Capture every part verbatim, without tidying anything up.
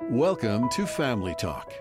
Welcome to Family Talk.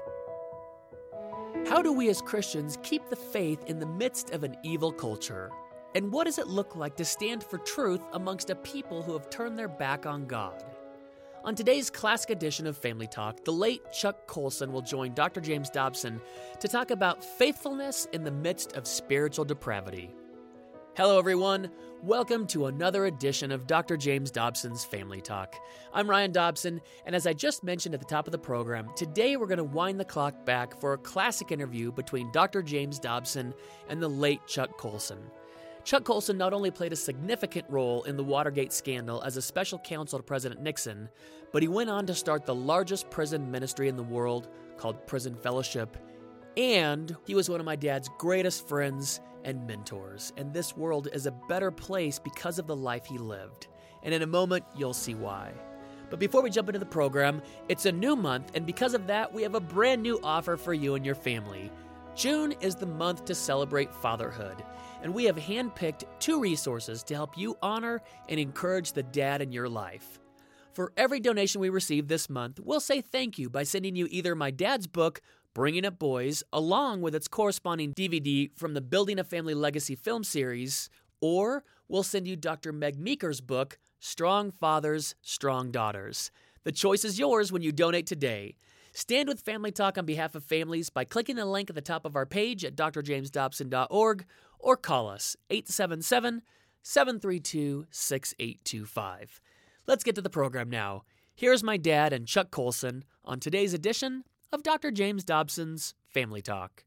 How do we as Christians keep the faith in the midst of an evil culture? And what does it look like to stand for truth amongst a people who have turned their back on God? On today's classic edition of Family Talk, the late Chuck Colson will join Doctor James Dobson to talk about faithfulness in the midst of spiritual depravity. Hello, everyone. Welcome to another edition of Doctor James Dobson's Family Talk. I'm Ryan Dobson, and as I just mentioned at the top of the program, today we're going to wind the clock back for a classic interview between Doctor James Dobson and the late Chuck Colson. Chuck Colson not only played a significant role in the Watergate scandal as a special counsel to President Nixon, but he went on to start the largest prison ministry in the world called Prison Fellowship, and he was one of my dad's greatest friends and mentors, and this world is a better place because of the life he lived. And in a moment, you'll see why. But before we jump into the program, it's a new month, and because of that, we have a brand new offer for you and your family. June is the month to celebrate fatherhood, and we have handpicked two resources to help you honor and encourage the dad in your life. For every donation we receive this month, we'll say thank you by sending you either my dad's book, Bringing Up Boys, along with its corresponding D V D from the Building a Family Legacy film series, or we'll send you Doctor Meg Meeker's book, Strong Fathers, Strong Daughters. The choice is yours when you donate today. Stand with Family Talk on behalf of families by clicking the link at the top of our page at d r james dobson dot org or call us eight seven seven, seven three two, six eight two five. Let's get to the program now. Here's my dad and Chuck Colson on today's edition of Doctor James Dobson's Family Talk.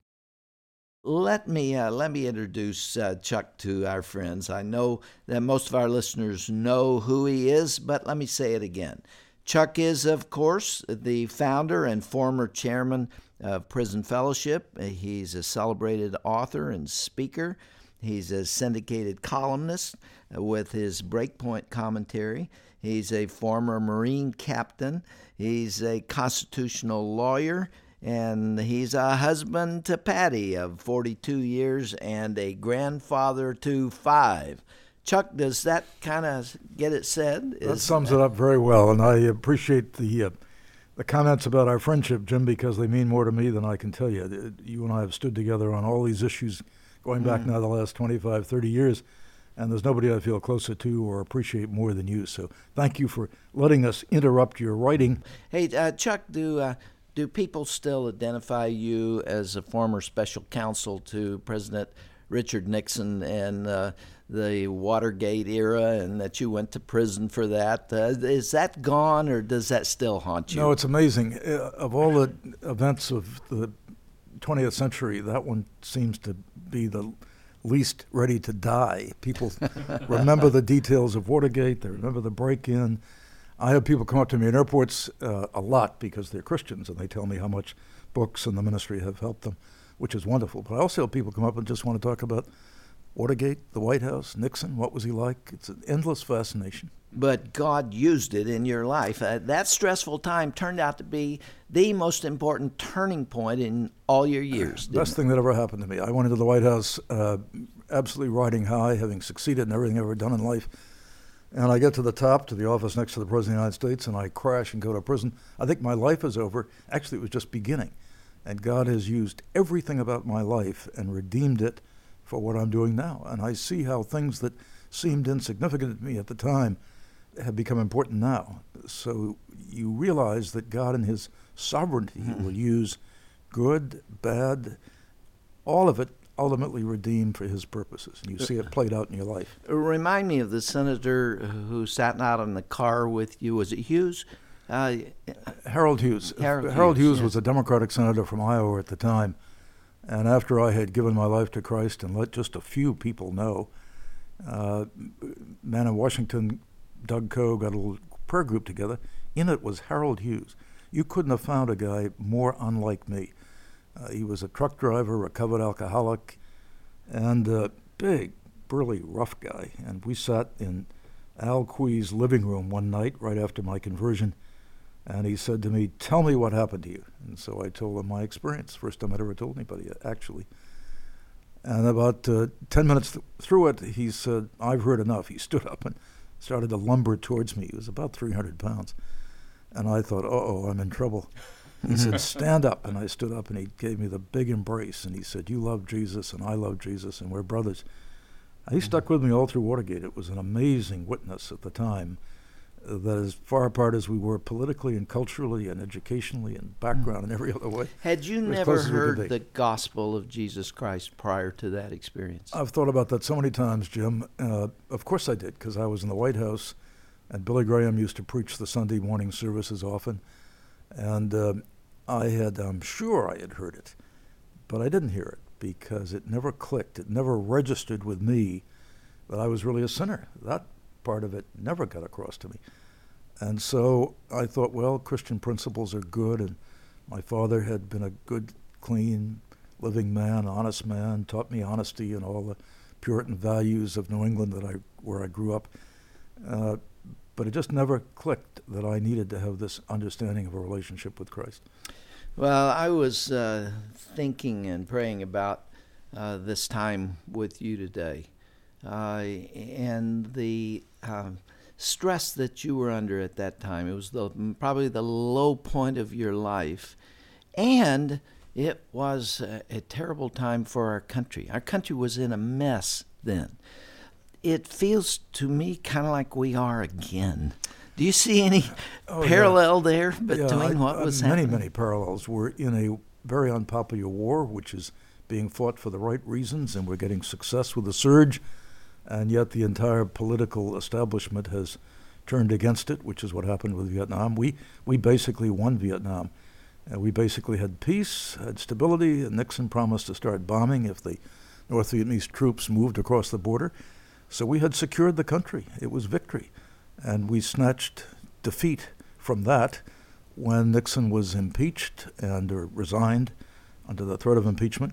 Let me uh, let me introduce uh, Chuck to our friends. I know that most of our listeners know who he is, but let me say it again. Chuck is, of course, the founder and former chairman of Prison Fellowship. He's a celebrated author and speaker. He's a syndicated columnist with his Breakpoint commentary. He's a former Marine captain. He's a constitutional lawyer, and he's a husband to Patty of forty-two years and a grandfather to five. Chuck, does that kind of get it said? That Is, sums it up very well, and I appreciate the uh, the comments about our friendship, Jim, because they mean more to me than I can tell you. You and I have stood together on all these issues going back mm. now the last twenty-five, thirty years, and there's nobody I feel closer to or appreciate more than you. So thank you for letting us interrupt your writing. Hey, uh, Chuck, do uh, do people still identify you as a former special counsel to President Richard Nixon and uh, the Watergate era, and that you went to prison for that? Uh, is that gone, or does that still haunt you? No, it's amazing. Uh, of all the events of the twentieth century, that one seems to be the least ready to die. People remember the details of Watergate. They remember the break-in. I have people come up to me in airports uh, a lot because they're Christians, and they tell me how much books and the ministry have helped them, which is wonderful. But I also have people come up and just want to talk about Watergate, the White House, Nixon. What was he like? It's an endless fascination. But God used it in your life. Uh, that stressful time turned out to be the most important turning point in all your years. Best it? thing that ever happened to me. I went into the White House uh, absolutely riding high, having succeeded in everything I've ever done in life. And I get to the top, to the office next to the President of the United States, and I crash and go to prison. I think my life is over. Actually, it was just beginning. And God has used everything about my life and redeemed it for what I'm doing now. And I see how things that seemed insignificant to me at the time have become important now. So you realize that God in his sovereignty mm-hmm. will use good, bad, all of it ultimately redeemed for his purposes. And you see it played out in your life. Remind me of the senator who sat out in the car with you. Was it Hughes? Uh, Harold Hughes. Harold, Harold Hughes, Hughes yeah. was a Democratic senator from Iowa at the time. And after I had given my life to Christ and let just a few people know, uh, man in Washington, Doug Coe, got a little prayer group together. In it was Harold Hughes. You couldn't have found a guy more unlike me. Uh, he was a truck driver, recovered alcoholic, and a big, burly, rough guy. And we sat in Al Quee's living room one night right after my conversion, and he said to me, "Tell me what happened to you." And so I told him my experience, first time I'd ever told anybody, actually. And about uh, ten minutes th- through it, he said, "I've heard enough." He stood up and started to lumber towards me. He was about three hundred pounds. And I thought, uh-oh, I'm in trouble. He said, stand up. And I stood up, and he gave me the big embrace. And he said, you love Jesus, and I love Jesus, and we're brothers. And he stuck with me all through Watergate. It was an amazing witness at the time, uh, that as far apart as we were politically and culturally and educationally and background and every other way. Had you never heard the gospel of Jesus Christ prior to that experience? I've thought about that so many times, Jim. Uh, of course I did, because I was in the White House, and Billy Graham used to preach the Sunday morning services often. And uh, I had, I'm sure I had heard it, but I didn't hear it because it never clicked. It never registered with me that I was really a sinner. That part of it never got across to me. And so I thought, well, Christian principles are good, and my father had been a good, clean, living man, honest man, taught me honesty and all the Puritan values of New England that I where I grew up. Uh, but it just never clicked that I needed to have this understanding of a relationship with Christ. Well, I was uh, thinking and praying about uh, this time with you today, uh, and the uh, stress that you were under at that time. It was the, probably the low point of your life, and it was a, a terrible time for our country. Our country was in a mess then. It feels to me kind of like we are again. Do you see any oh, parallel yeah. there between yeah, I, what was many, happening? Many, many parallels. We're in a very unpopular war, which is being fought for the right reasons, and we're getting success with the surge, and yet the entire political establishment has turned against it, which is what happened with Vietnam. We we basically won Vietnam. Uh, we basically had peace, had stability, and Nixon promised to start bombing if the North Vietnamese troops moved across the border. So we had secured the country. It was victory. And we snatched defeat from that when Nixon was impeached and or resigned under the threat of impeachment.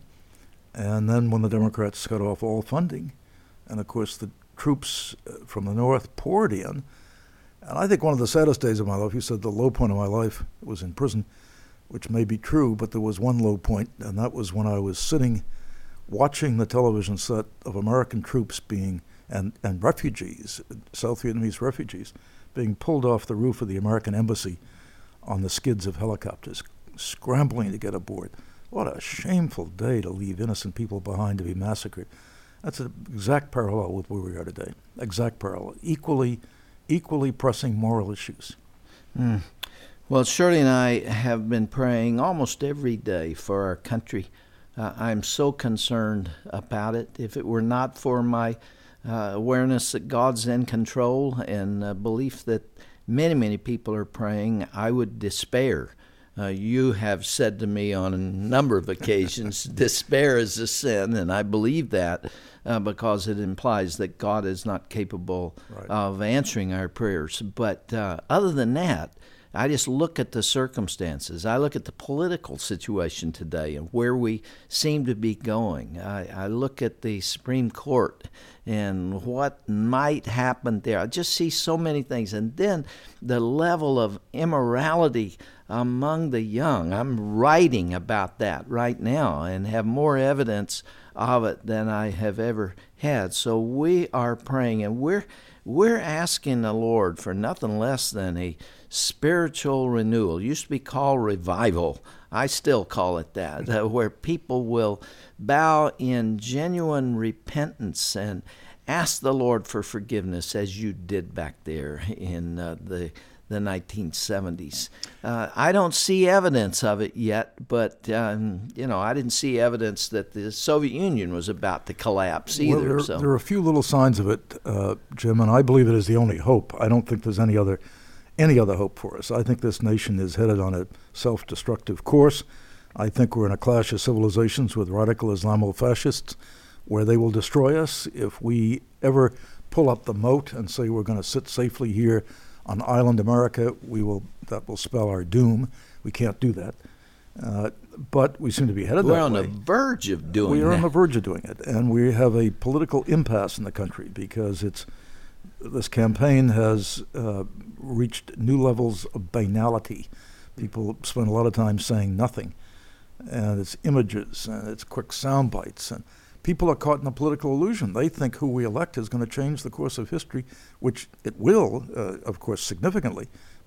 And then when the Democrats cut off all funding, and of course the troops from the North poured in. And I think one of the saddest days of my life, you said the low point of my life was in prison, which may be true, but there was one low point, and that was when I was sitting watching the television set of American troops being and, and refugees, South Vietnamese refugees, being pulled off the roof of the American embassy on the skids of helicopters, scrambling to get aboard. What a shameful day to leave innocent people behind to be massacred. That's an exact parallel with where we are today. Exact parallel. Equally, equally pressing moral issues. Mm. Well, Shirley and I have been praying almost every day for our country. Uh, I'm so concerned about it. If it were not for my uh, awareness that God's in control and uh, belief that many, many people are praying, I would despair. Uh, you have said to me on a number of occasions, despair is a sin, and I believe that uh, because it implies that God is not capable right. of answering our prayers. But uh, other than that, I just look at the circumstances. I look at the political situation today and where we seem to be going. I, I look at the Supreme Court and what might happen there. I just see so many things. And then the level of immorality among the young. I'm writing about that right now and have more evidence of it than I have ever had. So we are praying, and we're we're asking the Lord for nothing less than a spiritual renewal. It used to be called revival. I still call it that, uh, where people will bow in genuine repentance and ask the Lord for forgiveness, as you did back there in uh, the the nineteen seventies. Uh, I don't see evidence of it yet, but um, you know, I didn't see evidence that the Soviet Union was about to collapse either. Well, there, so. there are a few little signs of it, uh, Jim, and I believe it is the only hope. I don't think there's any other any other hope for us. I think this nation is headed on a self-destructive course. I think we're in a clash of civilizations with radical Islamo-fascists, where they will destroy us if we ever pull up the moat and say we're going to sit safely here on island America. We will that will spell our doom. We can't do that. Uh, but we seem to be headed We're that on way. the verge of doing we that. are on the verge of doing it, and we have a political impasse in the country because it's this campaign has uh, reached new levels of banality. People spend a lot of time saying nothing, and it's images and it's quick sound bites, and people are caught in a political illusion. They think who we elect is going to change the course of history, which it will, uh, of course, significantly,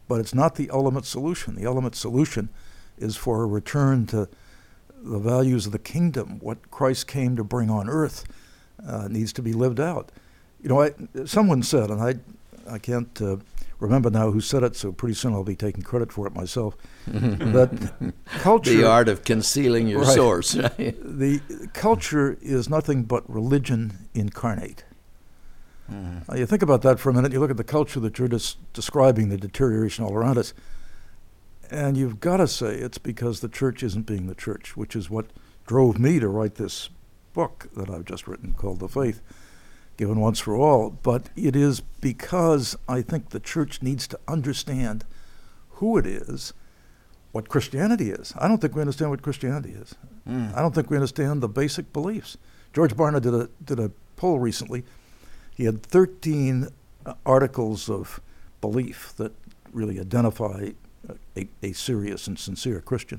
but it's not the ultimate solution. The ultimate solution is for a return to the values of the kingdom. What Christ came to bring on earth uh, needs to be lived out. You know, I, someone said, and I, I can't uh, remember now who said it, so pretty soon I'll be taking credit for it myself, that culture... The art of concealing your right, source. Right? The culture is nothing but religion incarnate. Mm. Uh, you think about that for a minute, you look at the culture that you're just describing, the deterioration all around us, and you've got to say it's because the church isn't being the church, which is what drove me to write this book that I've just written called The Faith, Given Once for All. But it is because I think the church needs to understand who it is, what Christianity is. I don't think we understand what Christianity is. Mm. I don't think we understand the basic beliefs. George Barna did a did a poll recently. He had thirteen uh, articles of belief that really identify a, a serious and sincere Christian.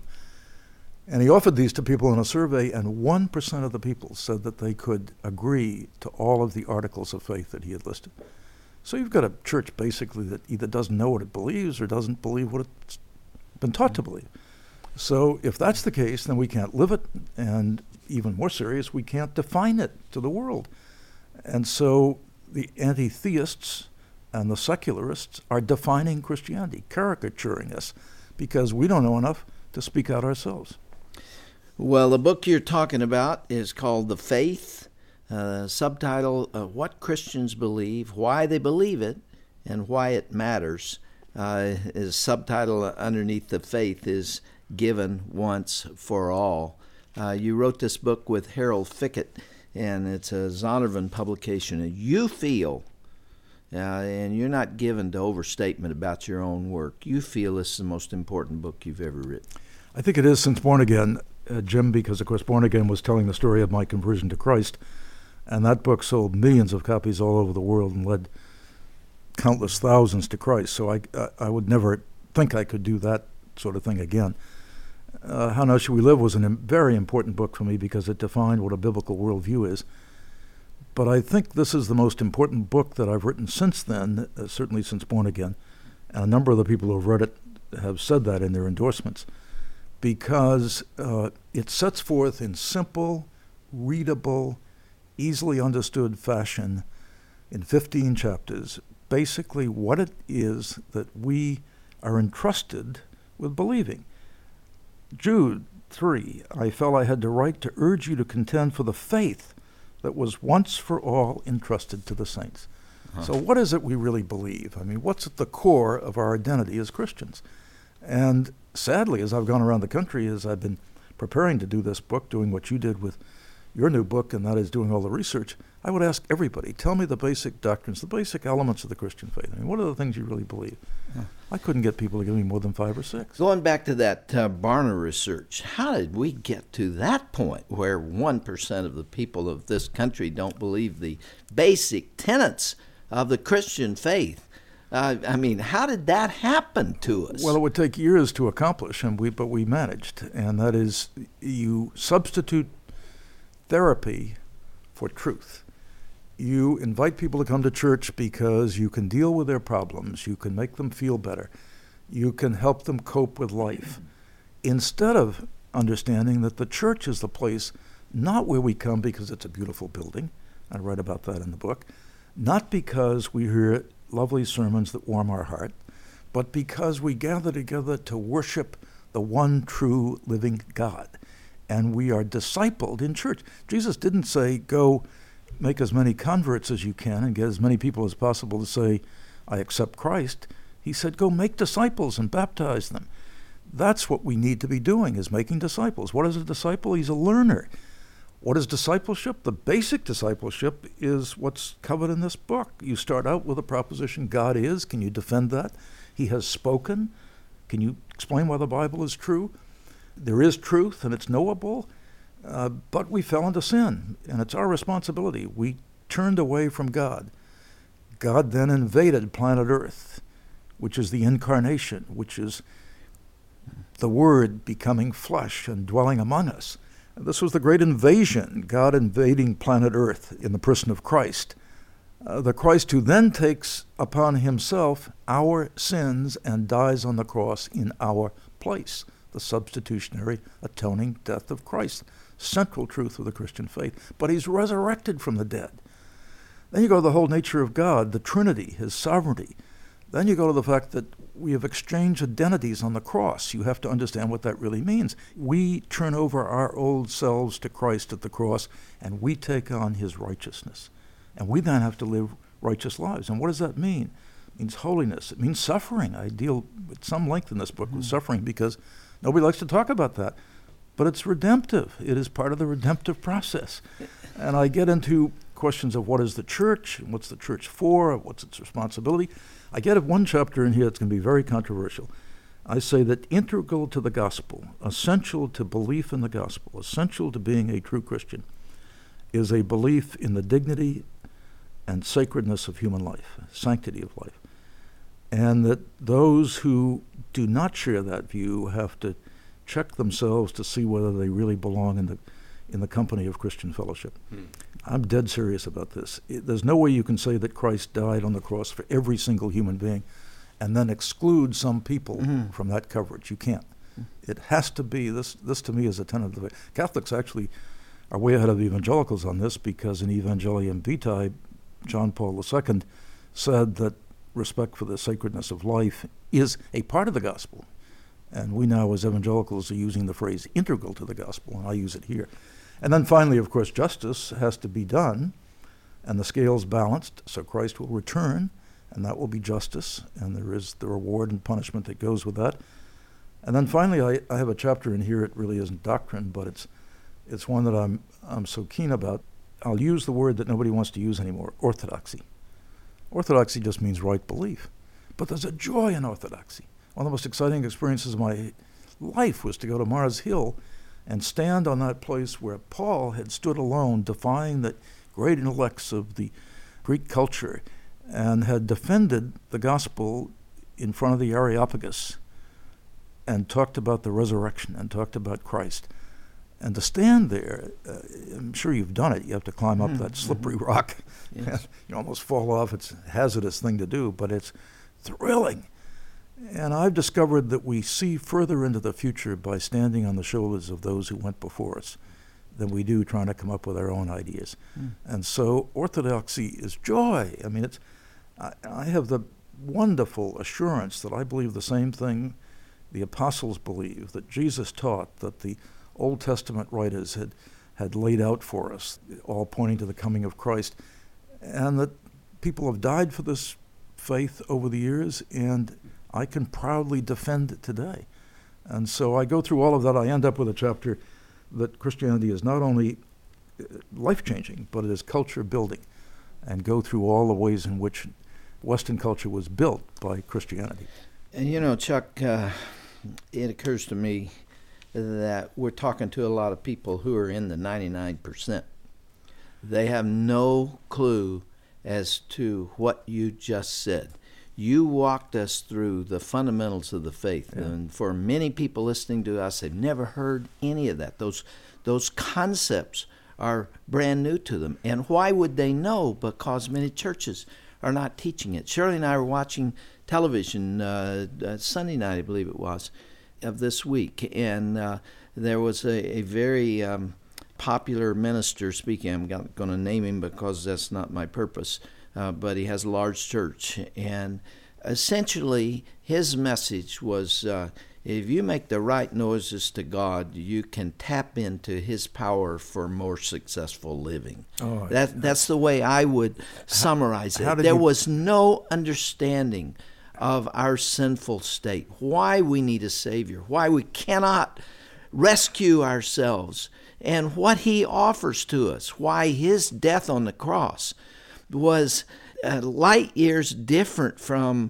And he offered these to people in a survey, and one percent of the people said that they could agree to all of the articles of faith that he had listed. So you've got a church basically that either doesn't know what it believes or doesn't believe what it's been taught to believe. So if that's the case, then we can't live it, and even more serious, we can't define it to the world. And so the anti-theists and the secularists are defining Christianity, caricaturing us, because we don't know enough to speak out ourselves. Well, the book you're talking about is called The Faith, uh, subtitle, uh, What Christians Believe, Why They Believe It, and Why It Matters. Uh, is subtitle underneath The Faith is Given Once for All. Uh, you wrote this book with Harold Fickett, and it's a Zondervan publication. And you feel, uh, and you're not given to overstatement about your own work, you feel this is the most important book you've ever written. I think it is since Born Again, uh, Jim, because, of course, Born Again was telling the story of my conversion to Christ, and that book sold millions of copies all over the world and led countless thousands to Christ. So I, I, I would never think I could do that sort of thing again. Uh, How Now Should We Live was a im- very important book for me because it defined what a biblical worldview is. But I think this is the most important book that I've written since then, uh, certainly since Born Again. And a number of the people who have read it have said that in their endorsements, because uh, it sets forth in simple, readable, easily understood fashion in fifteen chapters basically what it is that we are entrusted with believing. Jude three, I felt I had the right to urge you to contend for the faith that was once for all entrusted to the saints. Uh-huh. So what is it we really believe? I mean, what's at the core of our identity as Christians? And sadly, as I've gone around the country, as I've been preparing to do this book, doing what you did with your new book, and that is doing all the research, I would ask everybody, tell me the basic doctrines, the basic elements of the Christian faith. I mean, what are the things you really believe? Yeah. I couldn't get people to give me more than five or six. Going back to that uh, Barna research, how did we get to that point where one percent of the people of this country don't believe the basic tenets of the Christian faith? Uh, I mean, how did that happen to us? Well, it would take years to accomplish, and we but we managed. And that is, you substitute therapy for truth. You invite people to come to church because you can deal with their problems, you can make them feel better, you can help them cope with life, instead of understanding that the church is the place not where we come because it's a beautiful building, I write about that in the book, not because we hear lovely sermons that warm our heart, but because we gather together to worship the one true living God. And we are discipled in church. Jesus didn't say, go make as many converts as you can and get as many people as possible to say, I accept Christ. He said, go make disciples and baptize them. That's what we need to be doing, is making disciples. What is a disciple? He's a learner. What is discipleship? The basic discipleship is what's covered in this book. You start out with a proposition, God is. Can you defend that? He has spoken. Can you explain why the Bible is true? There is truth, and it's knowable, uh, but we fell into sin, and it's our responsibility. We turned away from God. God then invaded planet Earth, which is the incarnation, which is the Word becoming flesh and dwelling among us. And this was the great invasion, God invading planet Earth in the person of Christ. Uh, the Christ who then takes upon himself our sins and dies on the cross in our place. The substitutionary atoning death of Christ. Central truth of the Christian faith. But he's resurrected from the dead. Then you go to the whole nature of God, the Trinity, his sovereignty. Then you go to the fact that we have exchanged identities on the cross. You have to understand what that really means. We turn over our old selves to Christ at the cross, and we take on his righteousness. And we then have to live righteous lives. And what does that mean? It means holiness. It means suffering. I deal with some length in this book mm-hmm. with suffering because nobody likes to talk about that. But it's redemptive. It is part of the redemptive process. And I get into questions of what is the church, and what's the church for, what's its responsibility. I get one chapter in here that's going to be very controversial. I say that integral to the gospel, essential to belief in the gospel, essential to being a true Christian, is a belief in the dignity and sacredness of human life, sanctity of life. And that those who do not share that view have to check themselves to see whether they really belong in the in the company of Christian fellowship. Hmm. I'm dead serious about this. It, there's no way you can say that Christ died on the cross for every single human being and then exclude some people mm-hmm. from that coverage. You can't. Mm-hmm. It has to be, this This to me is a tenet of the faith. Catholics actually are way ahead of the evangelicals on this because in Evangelium Vitae, John Paul the Second said that respect for the sacredness of life is a part of the gospel. And we now as evangelicals are using the phrase integral to the gospel, and I use it here. And then finally, of course, justice has to be done, and the scales balanced, so Christ will return, and that will be justice, and there is the reward and punishment that goes with that. And then finally, I, I have a chapter in here, it really isn't doctrine, but it's it's one that I'm I'm so keen about. I'll use the word that nobody wants to use anymore, orthodoxy. Orthodoxy just means right belief, but there's a joy in orthodoxy. One of the most exciting experiences of my life was to go to Mars Hill and stand on that place where Paul had stood alone, defying the great intellects of the Greek culture, and had defended the gospel in front of the Areopagus and talked about the resurrection and talked about Christ. And to stand there, uh, I'm sure you've done it. You have to climb up mm-hmm. that slippery rock. Yes. You almost fall off. It's a hazardous thing to do, but it's thrilling. And I've discovered that we see further into the future by standing on the shoulders of those who went before us than we do trying to come up with our own ideas. Mm. And so orthodoxy is joy. I mean, it's. I, I have the wonderful assurance that I believe the same thing the apostles believe, that Jesus taught, that the Old Testament writers had, had laid out for us, all pointing to the coming of Christ, and that people have died for this faith over the years, and I can proudly defend it today. And so I go through all of that. I end up with a chapter that Christianity is not only life-changing, but it is culture-building, and go through all the ways in which Western culture was built by Christianity. And you know, Chuck, uh, it occurs to me that we're talking to a lot of people who are in the ninety-nine percent. They have no clue as to what you just said. You walked us through the fundamentals of the faith, yeah. and for many people listening to us, they've never heard any of that. Those those concepts are brand new to them. And why would they know? Because many churches are not teaching it. Shirley and I were watching television uh, uh, Sunday night, I believe it was, of this week, and uh, there was a, a very um, popular minister speaking. I'm not going to name him because that's not my purpose. Uh, but he has a large church, and essentially his message was, uh, if you make the right noises to God, you can tap into his power for more successful living. Oh, that That's the way I would summarize how, it. How there you... was no understanding of our sinful state, why we need a Savior, why we cannot rescue ourselves, and what he offers to us, why his death on the cross was uh, light years different from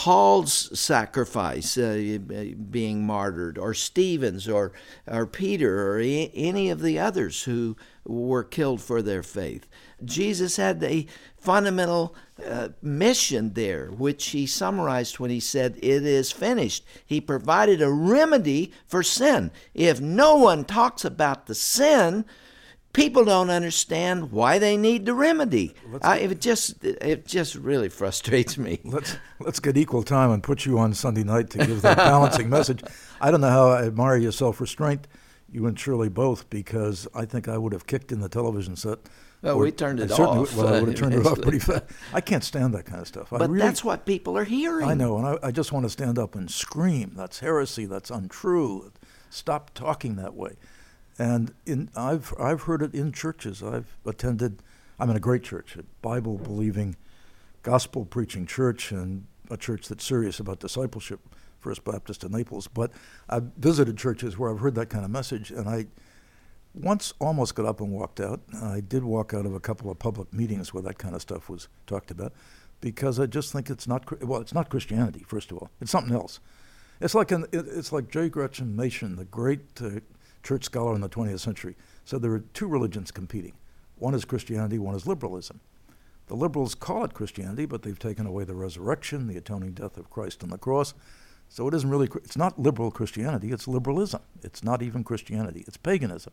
Paul's sacrifice, uh, being martyred, or Stephen's, or or Peter, or a- any of the others who were killed for their faith. Jesus had a fundamental uh, mission there, which he summarized when he said, "It is finished." He provided a remedy for sin. If no one talks about the sin, people don't understand why they need the remedy. I, get, it just it just really frustrates me. Let's let's get equal time and put you on Sunday night to give that balancing message. I don't know how I admire your self-restraint, you and Shirley both, because I think I would have kicked in the television set. Well, we turned it I off. Well, I would have turned it off pretty fast. I can't stand that kind of stuff. I But really, that's what people are hearing. I know, and I, I just want to stand up and scream. That's heresy. That's untrue. Stop talking that way. And in, I've I've heard it in churches. I've attended. I'm in a great church, a Bible-believing, gospel-preaching church, and a church that's serious about discipleship, First Baptist in Naples. But I've visited churches where I've heard that kind of message, and I once almost got up and walked out. I did walk out of a couple of public meetings where that kind of stuff was talked about, because I just think it's not, well, it's not Christianity, first of all. It's something else. It's like an, it's like J. Gretchen Machen, the great uh, church scholar in the twentieth century, said there are two religions competing. One is Christianity, one is liberalism. The liberals call it Christianity, but they've taken away the resurrection, the atoning death of Christ on the cross. So it isn't really, it's not liberal Christianity, it's liberalism. It's not even Christianity, it's paganism.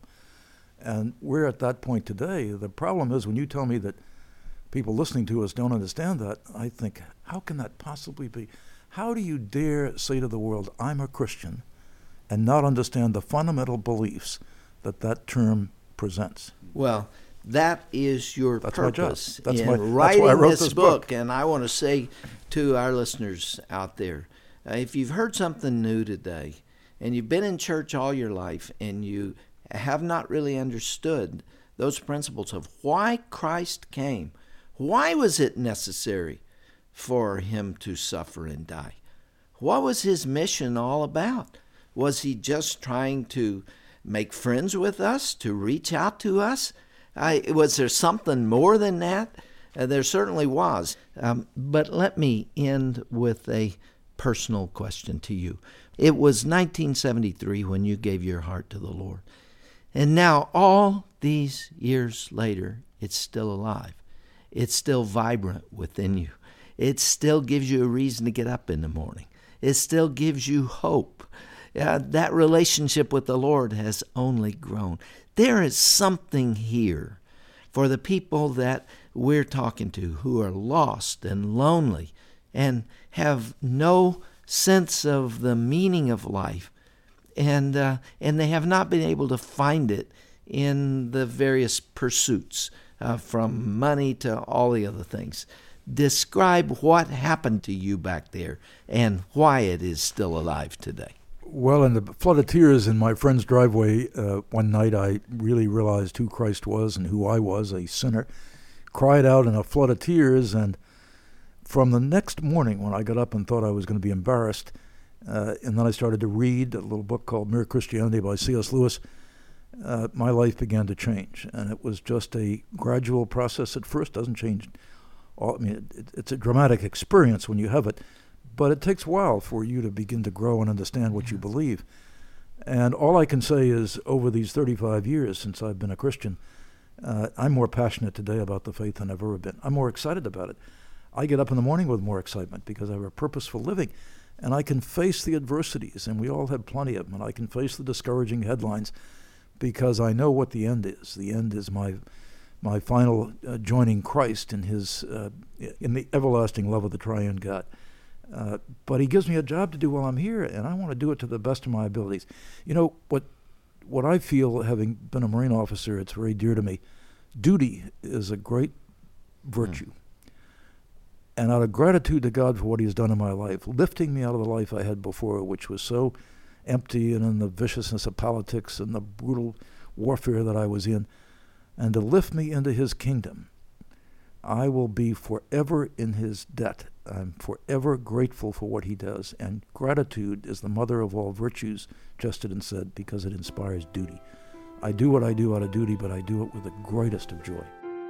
And we're at that point today. The problem is when you tell me that people listening to us don't understand that, I think, how can that possibly be? How do you dare say to the world, I'm a Christian, and not understand the fundamental beliefs that that term presents? Well, that is your that's purpose my job. That's in my, writing that's why I wrote this, this book. book. And I want to say to our listeners out there, uh, if you've heard something new today, and you've been in church all your life, and you have not really understood those principles of why Christ came, why was it necessary for him to suffer and die? What was his mission all about? Was he just trying to make friends with us, to reach out to us? I, was there something more than that? Uh, there certainly was. Um, but let me end with a personal question to you. It was nineteen seventy-three when you gave your heart to the Lord. And now, all these years later, it's still alive. It's still vibrant within you. It still gives you a reason to get up in the morning. It still gives you hope. Uh, that relationship with the Lord has only grown. There is something here for the people that we're talking to who are lost and lonely and have no sense of the meaning of life. And uh, and they have not been able to find it in the various pursuits, uh, from money to all the other things. Describe what happened to you back there and why it is still alive today. Well, in the flood of tears in my friend's driveway, uh, one night I really realized who Christ was and who I was, a sinner. Cried out in a flood of tears, and from the next morning when I got up and thought I was going to be embarrassed, Uh, and then I started to read a little book called Mere Christianity by C S Lewis. Uh, my life began to change, and it was just a gradual process at first. Doesn't change all. I mean, it, it's a dramatic experience when you have it, but it takes a while for you to begin to grow and understand what you believe. And all I can say is, over these thirty-five years since I've been a Christian, uh, I'm more passionate today about the faith than I've ever been. I'm more excited about it. I get up in the morning with more excitement because I have a purposeful living. And I can face the adversities, and we all have plenty of them, and I can face the discouraging headlines because I know what the end is. The end is my my final uh, joining Christ in his uh, in the everlasting love of the triune God. Uh, but he gives me a job to do while I'm here, and I want to do it to the best of my abilities. You know, what what I feel, having been a Marine officer, it's very dear to me. Duty is a great virtue. Mm. And out of gratitude to God for what he has done in my life, lifting me out of the life I had before, which was so empty and in the viciousness of politics and the brutal warfare that I was in, and to lift me into his kingdom, I will be forever in his debt. I'm forever grateful for what he does. And gratitude is the mother of all virtues, Chesterton said, because it inspires duty. I do what I do out of duty, but I do it with the greatest of joy.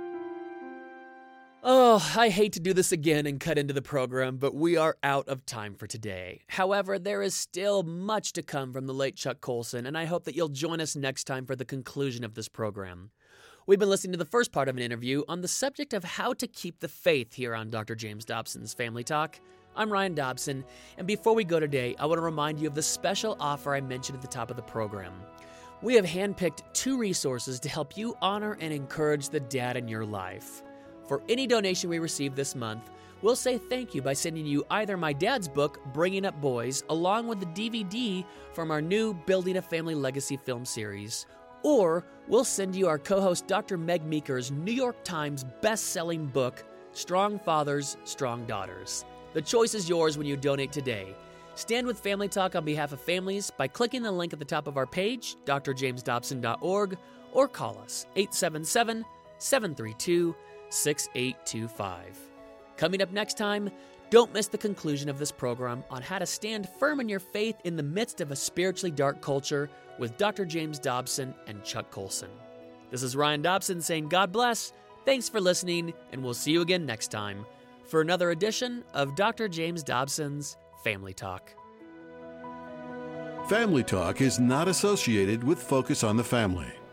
Oh, I hate to do this again and cut into the program, but we are out of time for today. However, there is still much to come from the late Chuck Colson, and I hope that you'll join us next time for the conclusion of this program. We've been listening to the first part of an interview on the subject of how to keep the faith here on Doctor James Dobson's Family Talk. I'm Ryan Dobson, and before we go today, I want to remind you of the special offer I mentioned at the top of the program. We have handpicked two resources to help you honor and encourage the dad in your life. For any donation we receive this month, we'll say thank you by sending you either my dad's book, Bringing Up Boys, along with the D V D from our new Building a Family Legacy film series, or we'll send you our co-host Doctor Meg Meeker's New York Times best-selling book, Strong Fathers, Strong Daughters. The choice is yours when you donate today. Stand with Family Talk on behalf of families by clicking the link at the top of our page, d r james dobson dot org, or call us eight seven seven, seven three two, six eight two five. Coming up next time, don't miss the conclusion of this program on how to stand firm in your faith in the midst of a spiritually dark culture with Doctor James Dobson and Chuck Colson. This is Ryan Dobson saying God bless, thanks for listening, and we'll see you again next time for another edition of Doctor James Dobson's Family Talk. Family Talk is not associated with Focus on the Family.